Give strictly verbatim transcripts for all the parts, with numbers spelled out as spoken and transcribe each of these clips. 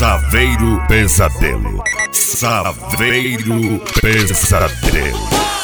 Saveiro Pesadelo. Saveiro Pesadelo.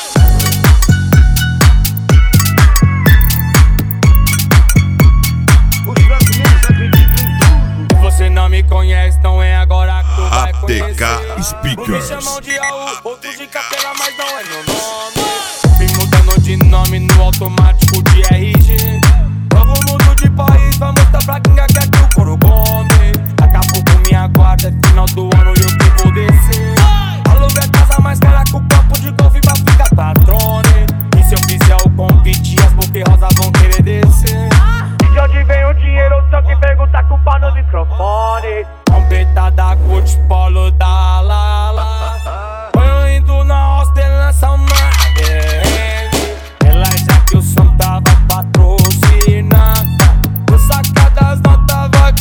Você não me conhece, não é agora que tu vai conhecer. A T K Speakers. Me chamam de Raul, outros de Capela, mas não é meu nome. Vim mudando de nome no automático de R G. Novo mundo de país, vai mostrar pra quem quer que o couro come. Acabou com minha guarda, é final do ano e eu que vou descer. Aluguei a casa mais cara que o campo de golfe pra ficar patrone. E se eu fizer o convite, as buquê rosas vão querer descer. De onde vem o dinheiro, só que pergunta com o pau no microfone. Trombeta da Gucci, polo da Lala. Eu indo na hostel, lança uma vez. Relaxa que o som tava patrocinado. Tô sacadas, não tava.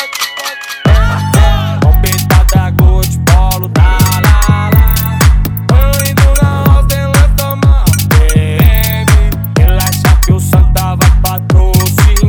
Trombeta da Gucci, polo da Lala. Eu indo na hostel, lança uma vez. Relaxa que o som tava patrocinado.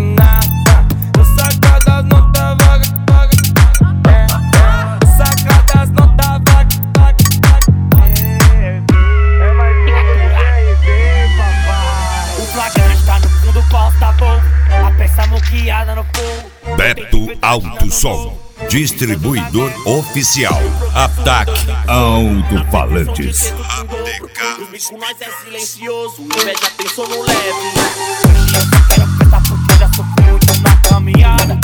Beto Alto Som, distribuidor oficial. Ataque Alto-Falantes. A T K. Com nós é silencioso, inveja tem sono leve. Eu só quero festa porque eu já sofri muito na caminhada.